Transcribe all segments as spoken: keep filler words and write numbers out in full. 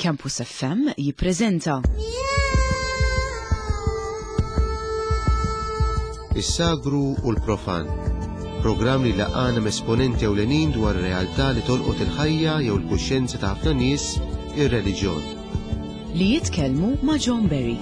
Campus F M jippreżenta Is-sagru u l-profan, programm li laqana esponenti ewlenin dwar realtà li tolqot il-ħajja jew il-kuxjenza ta' ħafna nies, ir-reliġjon. li jitkellmu ma' John Berry.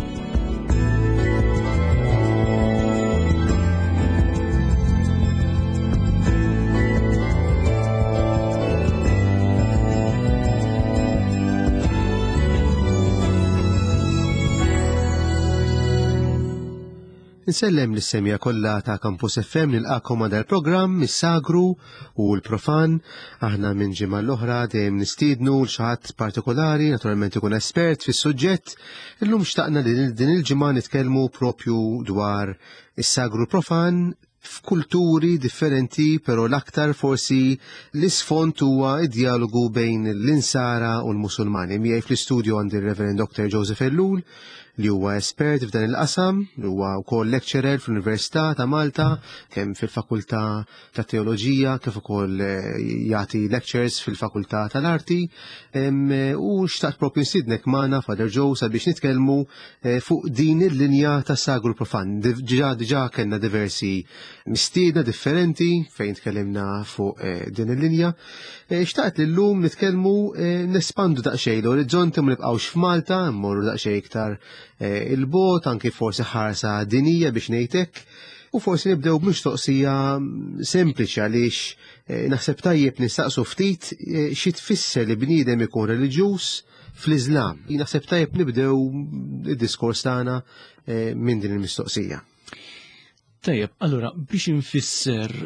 Nsellem l-semja kollha ta' Campus F M nilqakom għal il-programm Is-sagru u l-profan. Aħna minn ġimgħa l-oħra dejjem nistiednu l xi ħadd partikolari, naturalment ikun espert fis-suġġett. Illum xtaqna li din il-ġimgħa nitkellmu propju dwar is-sagru profan f'kulturi differenti, però l-aktar forsi l-isfond huwa id-dialogu bejn l-insara u l-Musulmani. Miegħi fl-istudju għandi r-Reverend Doctor Joseph Ellul, li huwa espert f'dan il-qasam, li huwa wkoll lecturer fl-Università ta' Malta, kemm fil-Fakultà ta' Teoloġija, kif ukoll jagħti lectures fil-Fakultà tal-Arti, u xtaqt propju nsidnek magħna Father Joe sabiex nitkellmu fuq din il-linja ta' sagru profan. Diġà diġà kellna diversi mistiedna differenti fejn tkellimna fuq din il-linja. Xtaqt li llum nitkellmu nespandu daqsxejn l-orizzonti ma nibqgħux f'Malta, mmorru daqsxejn iktar il-bot, anki forsi ħarsa dinija biex ngħidlek, u forsi nibdew b'mistoqsija sempliċi għaliex naħseb tajjeb nistaqsu ftit xi tfisser li bniedem ikun reliġjuż fl-Iżlam. Naħseb tajjeb nibdew id-diskors tagħna minn din il-mistoqsija. Tajjeb, allura biex infisser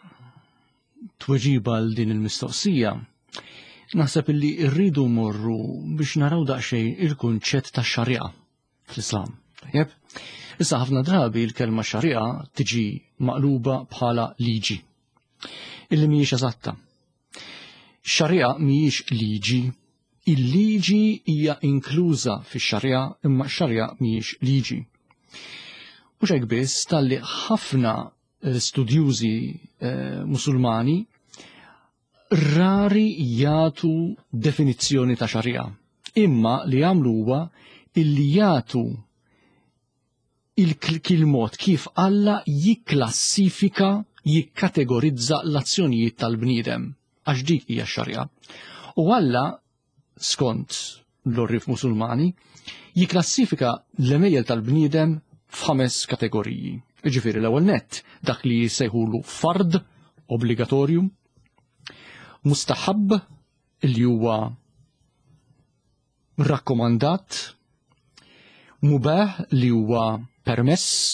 tweġiba għal din il-mistoqsija, naħseb illi rridu morru biex naraw daqsxejn il-kunċett ta' xarja fl-Islam. Tajjeb? Issa ħafna drabi l-kelma xarja tiġi maqluba bħala liġi, illi mhijiex eżatta. Xarja mhijiex liġi, il-liġi hija inkluża fix-xarja imma x-xarja mhijiex liġi. Mhux hekk biss talli ħafna studjużi eh, Musulmani rari jagħtu definizzjoni ta' xarja, imma li jagħmlu huwa illi jagħtu il-mod kif Alla jikklassifika, jikkategorizza l-azzjonijiet tal-bniedem, għax dik hija x-xarja. U Alla, skont l-orrif Musulmani, jikklassifika l-emejjel tal-bniedem f'ħames kategoriji. Jiġifieri l-ewwel nett dak li jsejħulu fard obbligatorju, mustaħab li huwa rakkomandat, mubah li huwa permess,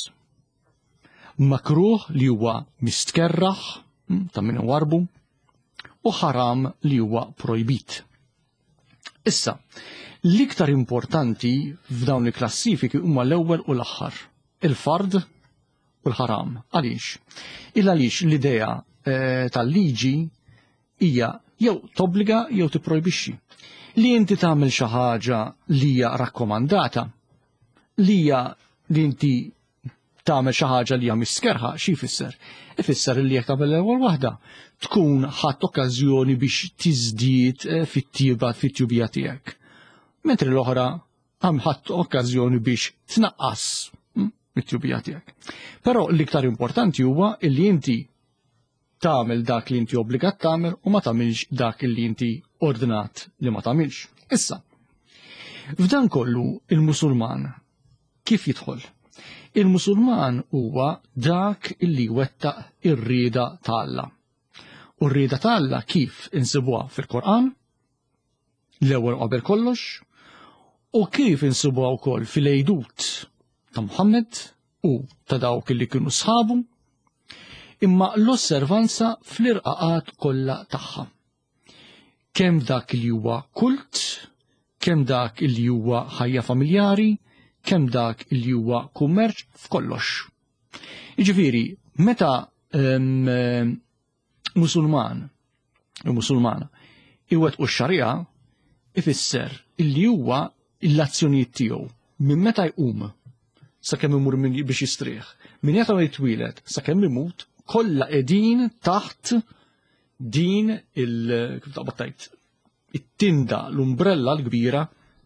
makruh li huwa mistkerraħ ta' min warbu, u ħaram li huwa projbit. Issa, l-iktar importanti f'dawn il-klassifiki huma l-ewwel u l-aħħar, il-fard u l-ħaram. Għaliex? Il għaliex l-idea e, tal-liġi hija jew tobbliga jew tipprojbixxi. Li inti tagħmel xi ħaġa li hija rakkomandata, li hija li inti tagħmel xi ħaġa li hija miskerħa, xi jfisser? Ifisser li jekk tagħmel l-ewwel waħda tkun ħadd okkażjoni biex tiżdied fit-tieba fit-tjubija tiegħek. Mentri l-oħra hemm ħadd okkażjoni biex tnaqqas mit-tjubija tiegħek. Però l-iktar importanti huwa li inti tagħmel dak li inti obbligat tagħmel u ma tagħmilx dak li inti ordinat li ma tagħmilx. Issa, f'dan kollu il-Musulman kif jidħol? Il-Musulman huwa dak illi wettaq ir-rieda ta' Alla. U r-rieda ta' Alla kif insibuha fil-Qur'an, l-ewwel qabel kollox, u kif insibuha wkoll fil-għejdut ta' Muhammad u ta' dawk illi kienu sħabu, imma l-osservanza fl-irqaqat kollha tagħha. Kemm dak li huwa kult, kemm dak li huwa ħajja familjari, kemm dak li huwa kummerċ f'kollox. Jiġifieri, meta um, Musulman u Musulmana iwettqu x-xarja ifisser illi huwa l-azzjonijiet tiegħu minn meta jqum sakemm imur biex jistrieħ, minn meta jitwieled sakemm imut kollha qegħdin taħt din il kif taqbad tgħid it-tinda l-umbrella l-kbira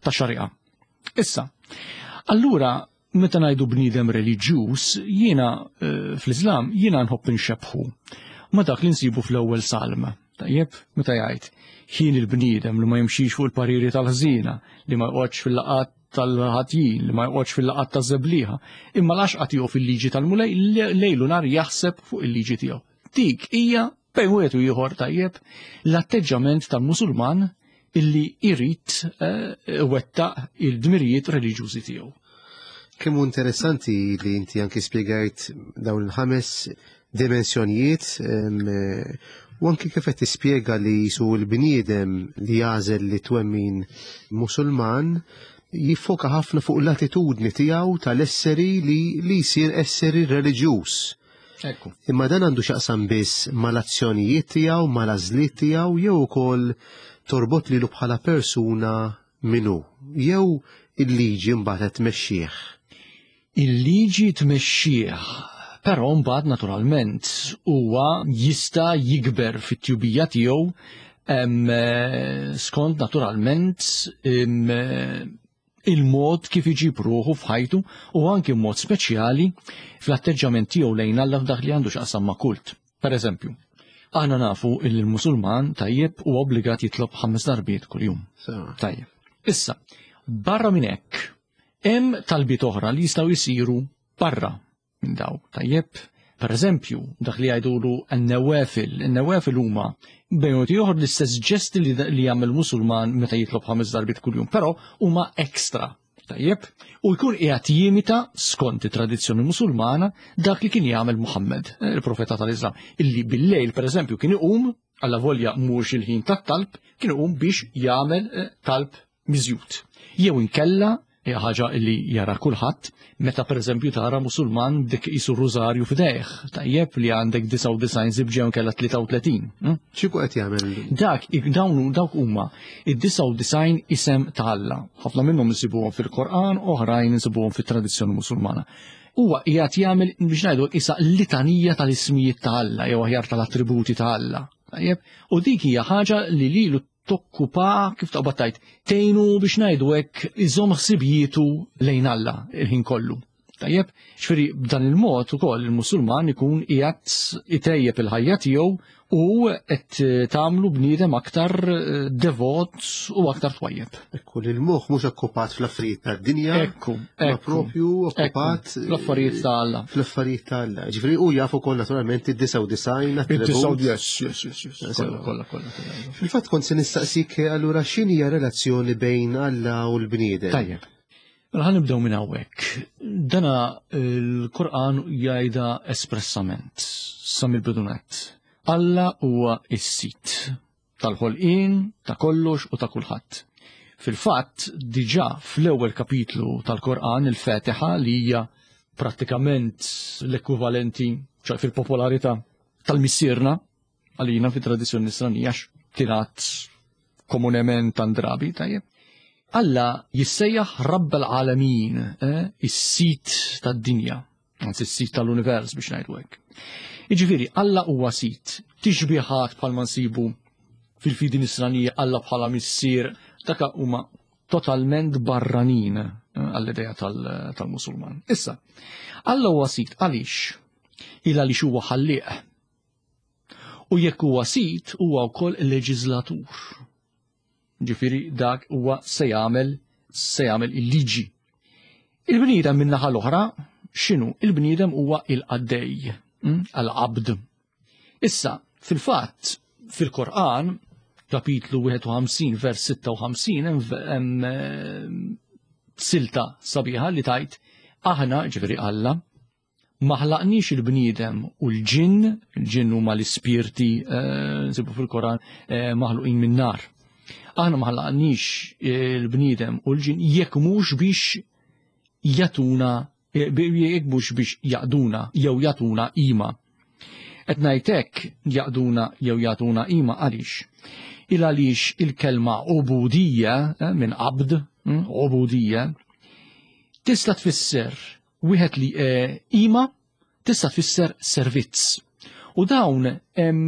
ta' xariqa. Issa, allura meta ngħidu bniedem reliġjuż, jiena uh, fl-Iżlam jiena nħobb inxebħu ma dak li nsibu fl-ewwel salm. Tajjeb, meta jgħid ħin il-bniedem li ma jimxix fuq il-pariri tal-ħżiena, li ma jqgħodx fil-laqat tal-ħatjin, li ma jqgħodx fil-laqat taż-żebblieħa, imma l-għaxqa tiegħu fil-liġi tal-mulej lejlu nar jaħseb fuq il-liġi tiegħu. Dik hija bejn wieħed u ieħor tajjeb l-atteġġament tal-Musulman illi jrid uh, wettaq il-dmirijiet reliġjużi tiegħu. Kemm interessanti li inti anki spjegajt dawn il-ħames dimensjonijiet u anki kif qed tispjega li su l-bniedem li jażel li twemmin Musulman jiffoka ħafna fuq l-attitudni tiegħu tal-esseri li li jsir esseri reliġjuż. Ekku. Imma dan għandu x'aqsam biss mal-azzjonijiet tiegħu, mal-għażliet tiegħu jew ukoll torbot lilu bħala persuna minnu jew il-liġi mbagħad tmexxih. Il-liġi tmexxih, però mbagħad naturalment huwa jista' jikber fit-tjubija tiegħu skont naturalment il-mod kif iġib ruħu f'ħajtu u anke mod speċjali fl-atteġġament tiegħu lejn Alla f'dak li għandu x'aqsam ma' kult. Pereżempju, aħna nafu il l-Musulman tajjeb u obbligat jitlob ħames darbiet kuljum. Tajjeb. Issa, barra minn hekk, hemm talbiet oħra li jistgħu jsiru barra minn daw. Tajjeb, pereżempju, dak li jgħidulu n-nawafil, n-nawafil huma bejn ieħor l-istess ġesti li li jagħmel Musulman meta jitlob ħames darbiet kuljum, però huma ekstra. Tajjeb, u jkun qiegħed jimita skont it-tradizzjoni Musulmana dak li kien jagħmel Muhammad, il-profeta tal-Islam, illi bil-lejl pereżempju kien iqum alla volja mhux il-ħin tat-talb, kien iqum biex jagħmel talb miżjud. Jew inkella hija ħaġa li jara kulħadd meta pereżempju tara Musulman dik qisu rużarju f'dejh, tajjeb li għandek disa' u disgħin żibġa nkella tlieta u tletin. X'ikun qed jagħmel? Dak dawn dawk huma id-disa' u disgħin isem ta' Alla. Ħafna minnhom insibuhom fil-Qur'an, oħrajn insibuhom fit-tradizzjoni Musulmana. Huwa qiegħed jagħmel biex ngħidu isa litanija tal-ismijiet ta' Alla jew aħjar tal-attributi ta' Alla. Tajjeb, u dik hija ħaġa li lilu tokkupa kif taqbad tajt tgħinu biex ngħidu hekk iżomm ħsibjietu lejn Alla il-ħin kollu. Tajjeb, x'feri b'dan il-mod ukoll il-Musulman ikun qiegħed itejjeb il-ħajja tiegħu u qed tagħmlu bniedem aktar devot u aktar twajjeb. Ekku li l-moħħ mhux okkupat fl-affarijiet tad-dinja, ekku, ma propju okkupat fl-affarijiet ta' Alla. Fl-affarijiet ta' Alla. Ġifieri hu jaf ukoll naturalment id-disa' u disgħin id-disa' yes, yes, yes, yes. Kollha kollha. Fil-fatt kont se nistaqsik allura x'inhi hija relazzjoni bejn Alla u l-bniedem. Tajjeb. Mela ħan nibdew minn hawnhekk. Dana l-Qur'an jgħidha espressament sa mill-bidunet. Alla huwa is-sit tal-ħolqien ta' kollox u ta' kulħadd. Fil-fatt diġà fl-ewwel kapitlu tal-Qur'an il-Fatiħa li hija prattikament l-ekwivalenti ċoj fil-popolarità tal-missierna għalina fit-tradizzjoni nisranija kienet komunement tandrabi tajjeb. Alla jissejjaħ Rabbel Alamin, eh? is-sit tad-dinja, anzi is-sit tal-univers biex ngħidu hekk. Jiġifieri Alla huwa sit, tixbieħat bħalma nsibu fil-fidi nisranija Alla bħala missier, dak huma totalment barranin għall-idea tal-Musulman. Issa, Alla huwa sit għaliex? Il għaliex huwa ħallieq. U jekk huwa sit huwa wkoll leġislatur. Ġifieri dak huwa se jagħmel se jagħmel il-liġi. Il-bniedem min-naħa l-oħra x'inhu? Il-bniedem huwa il-qaddej, għal-qabd. Issa, fil-fatt, fil-Qur'an, kapitlu wieħed u ħamsin vers sitta u ħamsin hemm silta sabiħa li tajt aħna ġifieri Alla ma ħlaqniex il-bniedem u l-ġinn, il-ġinn huma l-ispirti nsibu fil-Qur'an maħluqin min-nar. Aħna ma ħlaqniex il-bniedem u l-ġinn jekk mhux biex jatuna jekk mhux biex jaqduna jew jatuna qima. Qed ngħid hekk jaqduna jew jagħtuna qima għaliex? Il għaliex il-kelma ubudija minn qabd, ubudija, tista' tfisser wieħed li qima tista' tfisser servizz. U dawn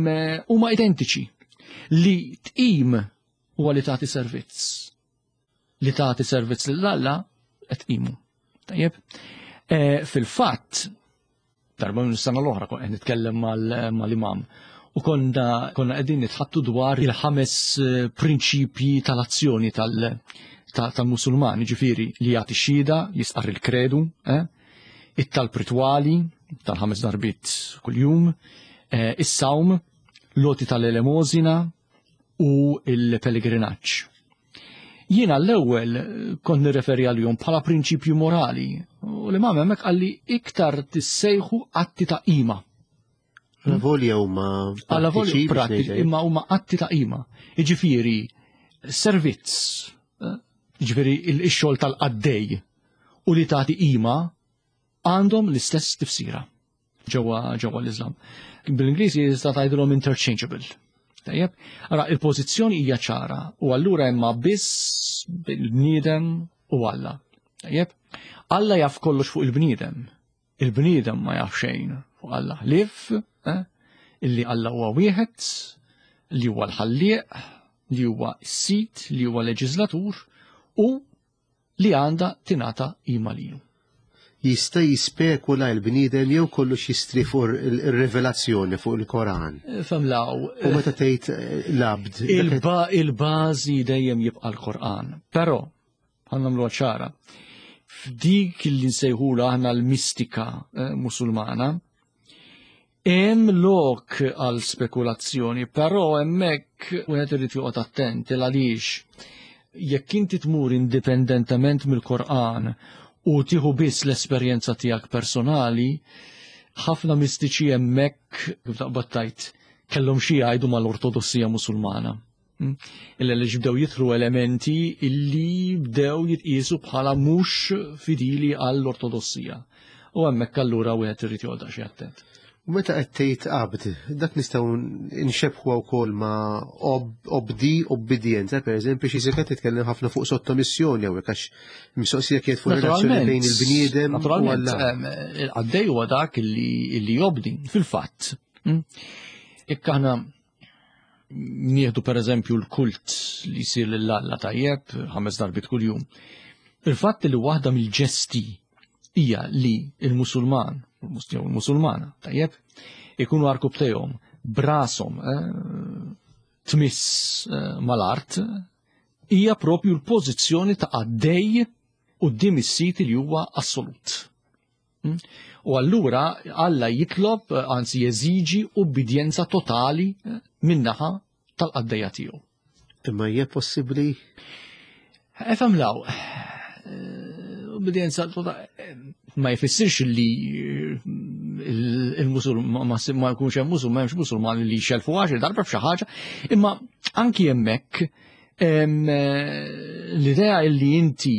huma identiċi li tqim huwa li tagħti servizz. li tagħti servizz lil Alla qed qimu. Tajjeb. Fil-fatt darba minn is-sena l-oħra qed nitkellem mal-imam u konna konna qegħdin nitħattu dwar il-ħames prinċipji tal-azzjoni tal-Musulmani, ġifieri li jagħti xhieda, jisqar il-kredu, it-talb ritwali tal-ħames darbit kuljum, is-sawm, loti tal-elemosina u l-pellegrinaġġ. Jiena l-ewwel kont nirreferi għalihom bħala prinċipju morali u l-imam hemmhekk qalli iktar tissejħu atti ta' qima. La volja huma Alla volja prattiċi imma huma atti ta' qima. Jiġifieri servizz, jiġifieri x-xogħol tal-qaddej u li tagħti qima għandhom l-istess tifsira ġewwa ġewwa l-Iżlam. Bil-Ingliżi jista' tgħidilhom interchangeable. Tajjeb, ara il-pożizzjoni hija ċara u allura imma biss il-bniedem u Alla. Tajjeb, Alla jaf kollox fuq il-bniedem. Il-bniedem ma jaf xejn fuq Alla. Lif, eh? illi Alla huwa wieħed, li huwa l-ħallieq, li huwa s-sit, li huwa leġislatur u li għandha tingħata qima lilu. Jista' jispekula l-bniedem jew kollox jistri fuq ir-rivelazzjoni fuq il-Koran. Femlaw. U meta tgħid l-abd. Il-bażi dejjem jibqa' l-Qur'an. Però ħa nagħmluha ċara. F'dik li nsejħula aħna l-mistika Musulmana hemm lok għal spekulazzjoni, però hemmhekk wieħed irid joqgħod attent għaliex jekk inti tmur indipendentement mill-Qur'an u tieħu biss l-esperjenza tiegħek personali, ħafna mistiċi hemmhekk kif taqbad tajt kellhom xi jgħidu mal-Ortodossija Musulmana. Illa li bdew jidħlu elementi illi bdew jitqiesu bħala mhux fidili għall-Ortodossija. U hemmhekk allura wieħed irid joqgħod xi attent. U meta qed tgħid qabd, dak nistgħu nxebbħu wkoll ma' obdi obbedjenza, pereżempju xi żekat titkellem ħafna fuq sottomissjoni hawnhekk għax mistoqsija kienet fuq relazzjoni bejn il-bniedem u Alla. Għaddej huwa dak illi jobdi fil-fatt. Jekk aħna nieħdu pereżempju l-kult li jsir lil Alla tajjeb ħames darbit kuljum. Il-fatt li waħda mill-ġesti hija li il-Musulman jew il-Musulmana, tajjeb, ikunu arkub tejhom brasom tmiss mal-art, hija propju l-pożizzjoni ta' għaddej quddiem is-sit li huwa assolut. U allura Alla jitlob, anzi jeżiġi ubbidjenza totali min-naħa tal-qaddejja tiegħu. Imma hija possibbli? Efemlaw, ubbidjenza totali ma jfissirx li il-Musulman ma jkunx hemm Musulman m'hemmx Musulman li jxelfu għax darba f'xi ħaġa, imma anki hemmhekk l-idea li inti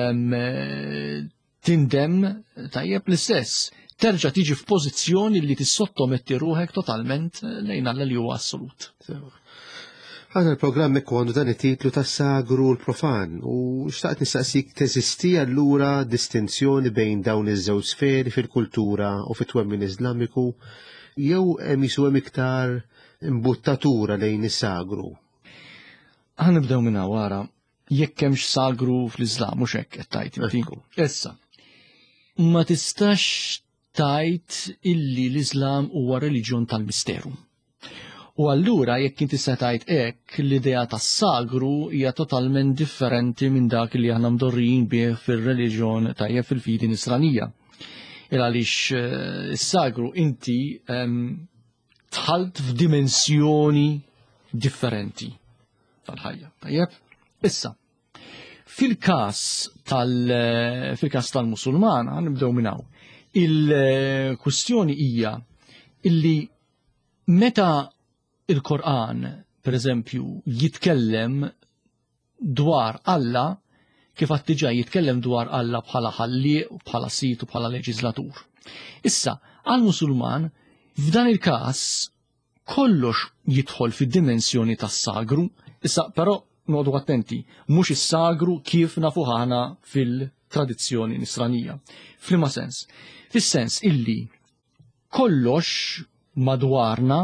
tindem tajjeb l-istess terġa' tiġi f'pożizzjoni li tissottometti ruħek totalment lejn Alla li huwa assolut. Għana l-programm ekkondu dan it-titlu tas-sagru l-profan u xtaqt nistaqsik teżisti allura distinzjoni bejn dawn iż-żewġ sferi fil-kultura u fit-twemmin Iżlamiku jew hemm isu hemm iktar imbuttatura lejn is-sagru? Aħna nibdew minn wara jekk hemmx sagru fl-Iżlam mhux hekk qed tajt inti. Issa, ma tistax tajt illi l-Iżlam huwa reliġjon tal-misteru. U allura jekk inti se tgħid hekk l-idea tas-sagru hija totalment differenti minn dak li aħna mdorrijin bih fir-reliġjon tajjeb fil-fidi nisranija. Il għaliex is-sagru inti tħalt f'dimensjoni differenti tal-ħajja. Tajjeb? Issa, fil-każ tal fil-każ tal-Musulman nibdew minn hawn. Il-kwistjoni hija illi meta il-Qur'an, per eżempju, jitkellem dwar Alla kif għattiġa jitkellem dwar Alla bħala ħallieq, bħala sit u bħala leġislatur. Issa, għal-Musulman, f'dan il-każ kollox jidħol fid-dimensjoni tas-sagru, issa però noqgħdu attenti, mhux is-sagru kif nafu ħana fil-tradizzjoni nisranija. F'liema sens? Fis-sens illi kollox madwarna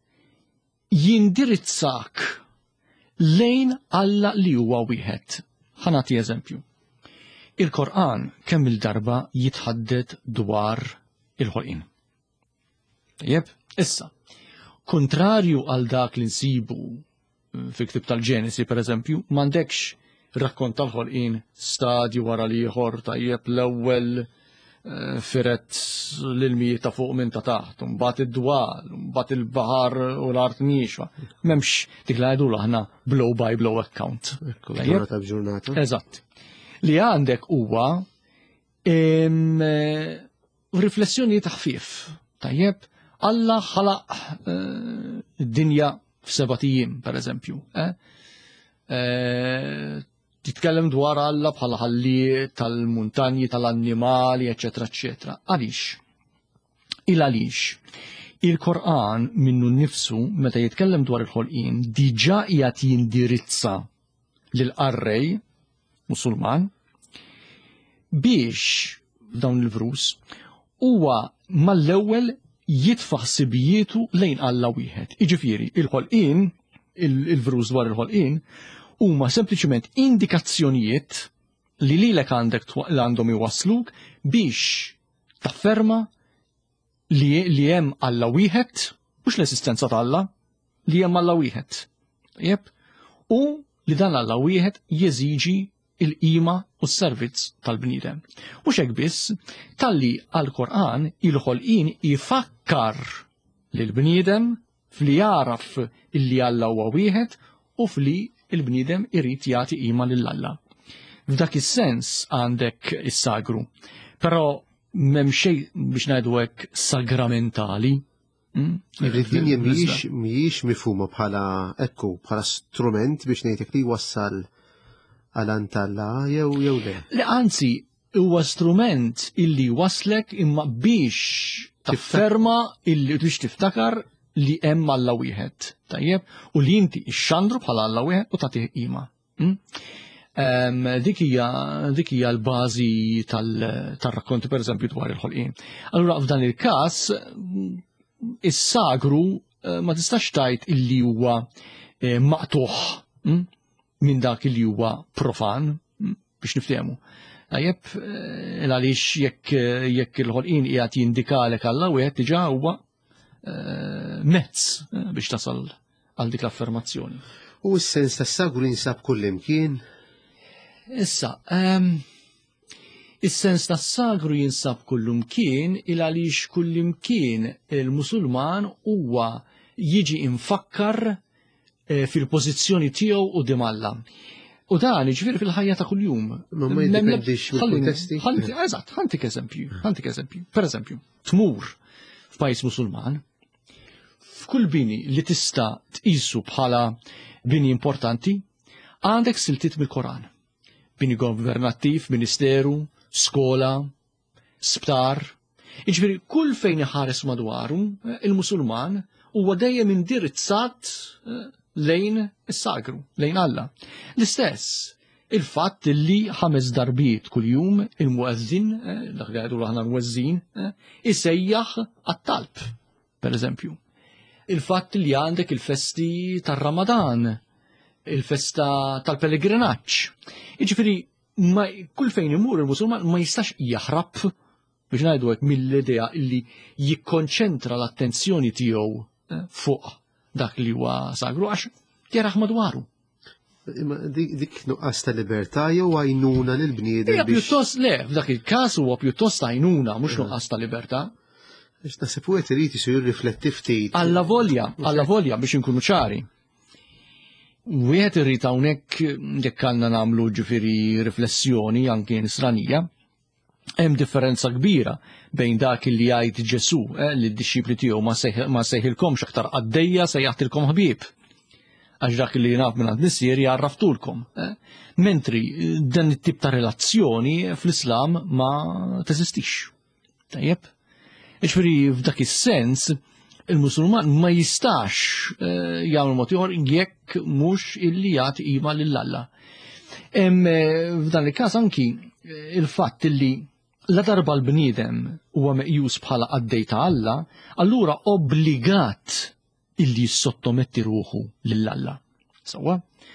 jindirizzak lejn Alla li huwa wieħed. ħanati eżempju. Il-Qur'an kemm il-darba jitħadded dwar il-ħolqien. Jeb, issa, kontrarju għal dak li nsibu fi ktib tal-Ġenesi, per eżempju, m'għandekx rakkont tal-ħolqien stadju wara liħor, tajjeb l-ewwel firet l-ilmijiet ta' fuq minn ta' taħt, mbagħad id-dwal, mbagħad il-baħar u l-art nixfa. M'hemmx dik li għajdu aħna blow by blow account. Ġurnata b'ġurnata. Eżatt. Li għandek huwa riflessjoni ta' ħfief. Tajjeb, Alla ħalaq id-dinja f'seba' tiem, per eżempju. Titkellem dwar Alla bħala ħalli tal-muntanji, tal-annimali, eċetera, eċetera. Għaliex? Il għaliex il-Qur'an minnu nnifsu meta jitkellem dwar il-ħolqien diġà qiegħed jindirizza lil-qarrej Musulman biex dawn il-vrus huwa mal-ewwel jitfaħ sibijietu lejn Alla wieħed. Iġifieri, il-ħolqien, il-vrus dwar il-ħolqien, huma sempliċement indikazzjonijiet li lilek għandek li għandhom iwasluk biex tafferma li li hemm Alla wieħed, mhux l-esistenza ta' Alla, li hemm Alla wieħed. Jeb, u li dan Alla wieħed jeżiġi il-qima u s-servizz tal-bniedem. Mhux hekk biss, talli għall-Qur'an il-ħolqien ifakkar lill-bniedem fli jaraf illi Alla huwa wieħed u fli il-bniedem irid jagħti qima lil Alla. F'dak is-sens għandek is-sagru. Però m'hemm xejn biex ngħidu hekk sagramentali. Id-dinja mhijiex mifhuma bħala ekku bħala strument biex ngħidlek li wassal għal Alla jew jew le. Le anzi, huwa strument illi waslek imma biex tifferma illi biex tiftakar li hemm Alla wieħed. Tajjeb, u li inti xxandru bħala Alla wieħed u tagħtih qima. Dik hija dik hija l-bażi tar-rakkonti pereżempju dwar il-ħolqien. Allura f'dan il-każ is-sagru ma tistax tgħid illi huwa maqtuħ minn dak li huwa profan biex niftehmu. Tajjeb, għaliex jekk jekk il-ħolqien qiegħed jindikalek Alla wieħed diġà huwa mezz biex tasal għal dik l-affermazzjoni. U s-sens tas-sagru jinsab kullimkien? Issa, is-sens tas-sagru jinsab kullimkien il għaliex kullimkien il-Musulman huwa jiġi infakkar fil-pożizzjoni tiegħu quddiem Alla. U dan jiġifieri fil-ħajja ta' kuljum. Ma ma jiddependix mill-kuntesti. Eżatt, ħantik eżempju, ħantik eżempju. Pereżempju, tmur f'pajjiż Musulman, f'kull bini li tista' tqisu bħala bini importanti, għandek siltiet mill-Koran. Bini governattiv, ministeru, skola, sptar. Jiġifieri kull fejn iħares madwaru, il-Musulman huwa dejjem indirizzat lejn is-sagru, lejn Alla. L-istess, il-fatt li ħames darbiet kuljum il-muezzin, dak li għidu aħna muezzin, isejjaħ għat-talb, per eżempju. Il-fatt li għandek il-festi tar-Ramadan, il-festa tal-pellegrinaġġ. Jiġifieri kull fejn imur il-Musulman ma jistax jaħrab biex ngħidu hekk mill-idea li jikkonċentra l-attenzjoni tiegħu fuq dak li huwa sagru għax jaraħ madwaru. Dik nuqqas ta' libertà jew għajnuna lil bniedem. Hija pjuttost le, f'dak il-każ huwa pjuttost għajnuna mhux nuqqas ta' libertà. Biex naħseb u qed irid isir jirrifletti ftit. Alla volja, alla volja biex inkunu ċari. Wieħed irid hawnhekk jekk għandna nagħmlu ġifieri riflessjoni anke nisranija. Hemm differenza kbira bejn dak li jgħid Ġesu li d-dixxipli tiegħu ma sejħilkomx aktar għaddejja se jagħtilkom ħbieb. Għax dak li naf minn għand nissier jarraftulkom. Mentri dan it-tip ta' relazzjoni fl-Islam ma teżistix. Tajjeb? Jiġifieri f'dak is-sens il-Musulman ma jistax jagħmel mod ieħor jekk mhux illi jagħti qima lil Alla. Hemm f'dan il-każ anki il-fatt illi la darba l-bniedem huwa meqjus bħala għaddej ta' Alla, allura obbligat illi jissottometti ruħu lill Alla. Sewwa?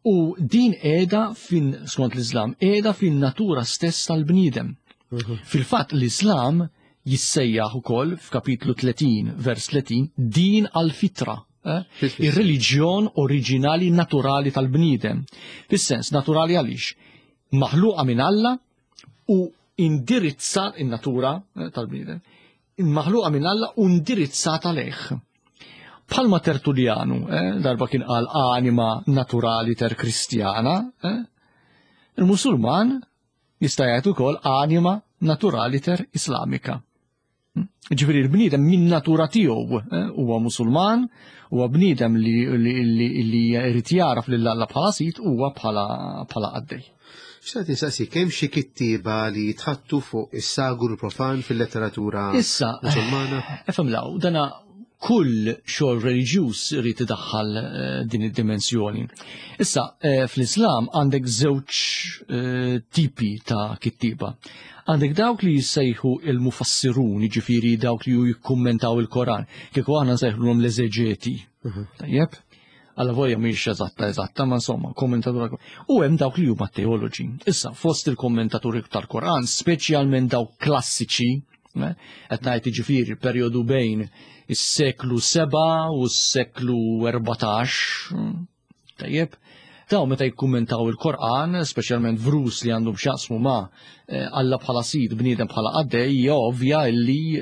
U din qiegħda fin skont l-Iżlam qiegħda fin-natura stess tal-bniedem. Fil-fatt l-Iżlam jissejjaħ ukoll f'kapitlu tletin, vers tletin, din għal-fitra. Eh? Ir-reliġjon oriġinali naturali tal-bniedem. Fis-sens naturali għaliex? Maħluqa minn Alla u indirizzat in-natura eh, tal-bniedem. Maħluqa minn Alla u indirizzata lejh. Bħalma Tertulianu, eh, darba kien qal anima naturali ter kristjana, eh? Il-Musulman jista' jgħid ukoll anima naturali ter islamika. Ġifieri l-bniedem min natura tiegħu huwa Musulman, huwa bniedem li li jrid jaraf lil Alla bħala sit huwa bħala bħala għaddej. X'għad insaqsi kemm xi kittieba li jitħattu fuq is-sagru profan fil-letteratura Musulmana? Efhem law, dana kull xogħol reliġjuż irid idaħħal din id-dimensjoni. Issa fl-Islam għandek żewġ tipi ta' kittiba. Għandek dawk li jissejħu il-mufassirun, jiġifieri dawk li jikkummentaw il-Koran, kieku aħna nsejħulhom l-eżeġeti. Tajjeb? Alla vojja mhix eżatta eżatta, ma insomma, kommentatura. U hemm dawk li huma teoloġi. Issa fost il-kommentaturi tal-Koran, speċjalment dawk klassiċi, qed ngħid jiġifieri perjodu bejn is-seklu seba' u s-seklu erbatax. Tajjeb? Daw meta jikkummentaw il-Koran, speċjalment vrus li għandhom x'jaqsmu ma' Alla bħala sid, bniedem bħala għaddej, hija ovvja illi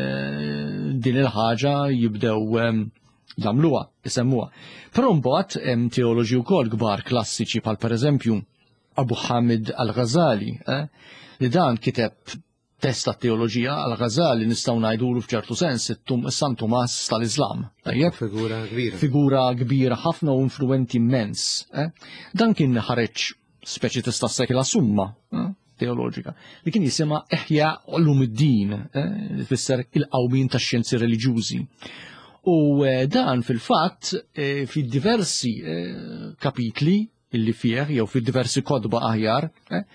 din il-ħaġa jibdew jagħmluha, isemmuha. Però mbagħad hemm teoloġi wkoll kbar klassiċi bħal pereżempju Abu Hamid al-Ghazali, li dan kiteb test ta' teoloġija al-Ghazali nistgħu ngħidulu f'ċertu sens is-San Tumas tal-Iżlam. Figura kbira. Figura kbira ħafna u influenti immens. Dan kien ħareġ speċi tista' sekla summa teoloġika li kien jisimha Ihya Ulumuddin, li tfisser il-qawmin tax-xjenzi reliġjużi. U dan fil-fatt fid-diversi kapitli illi fih jew fid-diversi kodba aħjar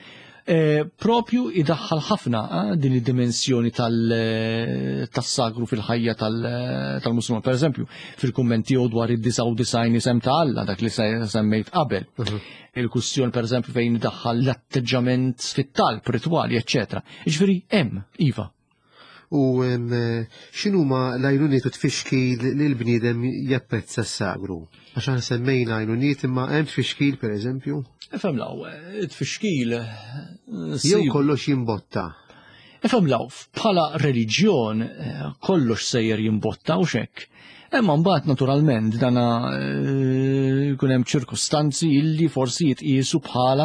propju idaħħal ħafna din id-dimensjoni tas-sagru fil-ħajja tal-Musulman. Per eżempju, fil-kummenti dwar id-disa u disajn isem ta' Alla, dak li semmejt qabel. Il-kustjoni per eżempju fejn idaħħal l-atteġġament fit-talb, ritwali, eccetera. Iġifieri hemm, iva. U x'inhuma l-għajnuniet u tfixkil li l-bniedem japprezza s-sagru? Għax semmejna għajnuniet imma hemm tfixkil per eżempju? Efhem law, tfixkil. Jew kollox jimbotta. Efhem law, bħala reliġjon kollox sejjer jimbotta u xekk. Imma mbagħad naturalment dana jkun hemm ċirkostanzi illi forsi jitqiesu bħala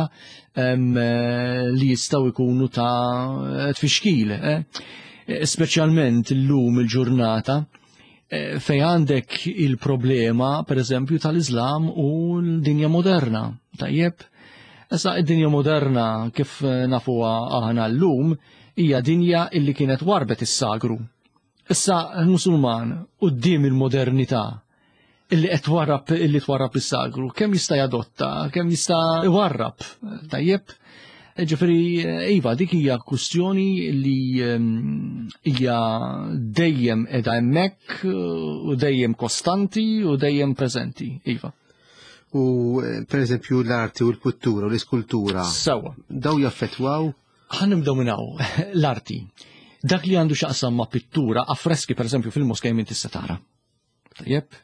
li jistgħu jkunu ta' tfixkil. Speċjalment illum il-ġurnata fej għandek il-problema pereżempju tal-Iżlam u l-dinja moderna. Tajjeb? Issa id-dinja moderna kif nafuha aħna llum hija dinja illi kienet warbet is-sagru. Issa l-Musulman quddiem il-modernità illi qed warrab illi twarrab is-sagru, kemm jista' jadotta, kemm jista' iwarrab, tajjeb? Ġifieri iva dik hija kwistjoni li hija dejjem qiegħda hemmhekk u dejjem kostanti u dejjem preżenti, iva. U pereżempju l-arti u l-pittura u l-iskultura. Sewa. Daw jaffettwaw? Ħanibdew minn hawn l-arti. Dak li għandu x'aqsam ma' pittura, affreski pereżempju fil-moskej minn tista' tara. Tajjeb?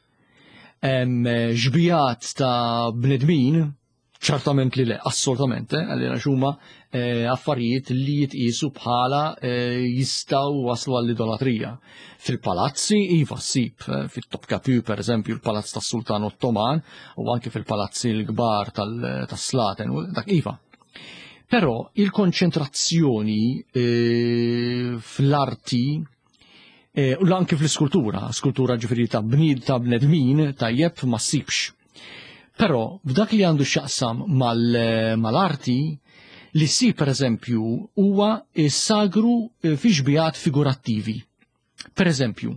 Ġbijat ta' bnedmin, ċertament li le, assolutament, għallina xuma affarijiet li jitqisu bħala jistaw waslu għall-idolatrija. Fil-palazzi, iva ssib, fit-Topkapi per eżempju, il-palazz tas-Sultan Ottoman, u anke fil-palazzi l-kbar tas-Slaten, dak iva. Però il-konċentrazzjoni fl-arti u anke fl-iskultura, skultura ġifieri ta' bnid ta' bnedmin tajjeb ma ssibx. Però f'dak li għandu x'jaqsam mal-arti li ssib pereżempju huwa s-sagru fi ġbijat figurattivi. Pereżempju,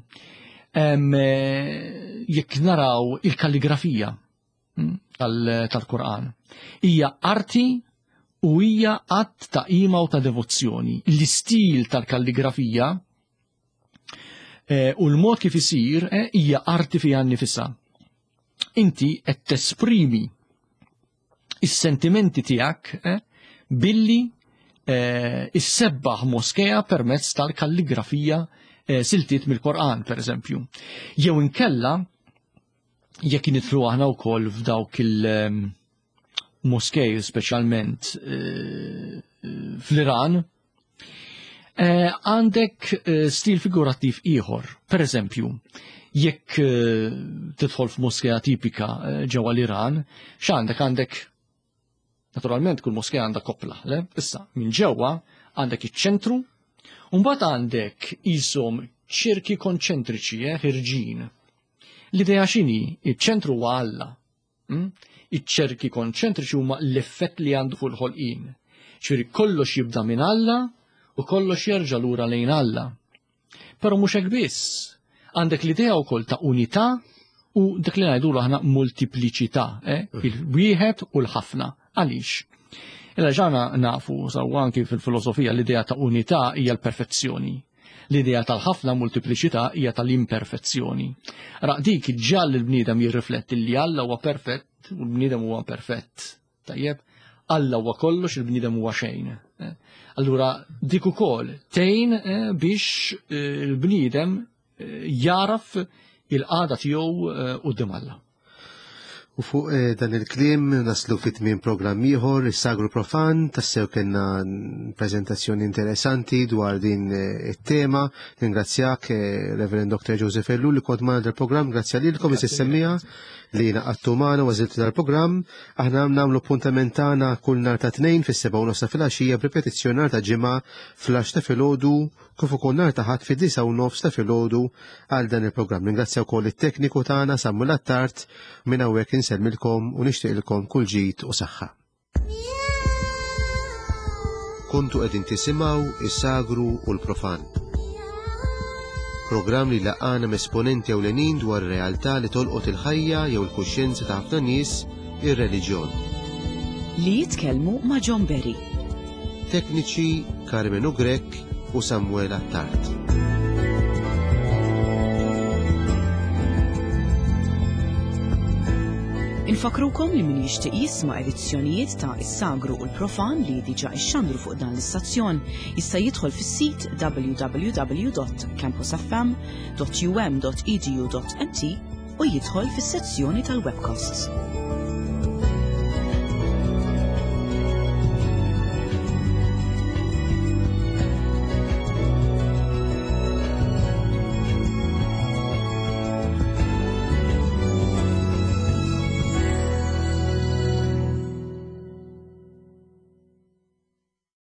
jekk naraw il-kalligrafija tal-Qur'an hija arti u hija att ta' qima u ta' devozzjoni. L-istil tal-kalligrafija u l-mod kif isir hija arti fiha nnifisha. Inti qed tesprimi is-sentimenti tiegħek eh, billi eh, issebbaħ moskeja permezz tal-kalligrafija eh, siltiet mill-Qur'an, pereżempju. Jew inkella jekk nidħlu aħna wkoll f'dawk il-moskej speċjalment eh, fl-Iran, għandek eh, stil figurattiv ieħor. Pereżempju, jekk eh, tidħol f'moskeja tipika eh, ġewwa l-Iran, x'għandek għandek naturalment kull moskeja għandha koppla, le? Issa minn ġewwa għandek iċ-ċentru, u mbagħad għandek ishom ċirki konċentriċi eh, ħirġin. L-idea x'inhi? Iċ-ċentru huwa Alla. Hm? Iċ-ċerki konċentriċi huma l-effett li għandu fuq il-ħolqien. Ċifieri kollox jibda minn Alla u kollox jerġa' lura lejn Alla. Però mhux hekk biss. Għandek l-idea wkoll ta' unità u dak li ngħidulu aħna multipliċità, eh? il-wieħed u l-ħafna. Għaliex? Illa ġana nafu saw anki fil-filosofija l-idea ta' unità hija l-perfezzjoni. L-idea tal-ħafna multipliċità hija tal-imperfezzjoni. Raq dik ġall il-bniedem jirrifletti li Alla huwa perfett u l-bniedem huwa perfett. Tajjeb, Alla huwa kollox, il-bniedem huwa xejn. Allura dik ukoll tgħin biex il-bniedem jaraf il-qagħda tiegħu quddiem Alla. U fuq eh, dan il-klim naslu fit tmiem programm ieħor, is-Sagru Profan, tassew kellna preżentazzjoni interessanti dwar din eh, it-tema. Ringrazzjak eh, Reverend doktor Joseph Ellu li kont magħna dal-programm, grazzja lilkom is-semmija li naqattu magħna ważiltu dal-programm. Aħna nagħmlu puntament tagħna kull nhar ta' tnejn fis-sebgħa u nofs filgħaxija b'ripetizzjoni nhar ta' ġimgħa fl-għax ta' filgħodu kif ukoll nhar ta' ħadd fid-disa u nofs ta' filgħodu għal dan il-programm. Ringrazzja wkoll it-tekniku tagħna Samuel Attart minn hawnhekk insellmilkom u nixtieqilkom kull ġid u saħħa. Kuntu qegħdin tisimgħu is-Sagru u l-Profan. Programm li laqana m'esponenti ewlenin dwar ir-realtà li tolqot il-ħajja jew il-kuxjenza ta' ħafna nies, ir-reliġjon. Li jitkellmu ma' John Berry. Tekniċi Carmen Ugrek u Samuel Attart. Infakrukom li min jixtieq jisma' edizzjonijiet ta' is-Sagru u l-Profan li diġà ixxandru fuq dan l-istazzjon jista' jidħol fis-sit w w w dot campus f m dot u m dot e d u dot m t u jidħol fis-sezzjoni tal-webcasts.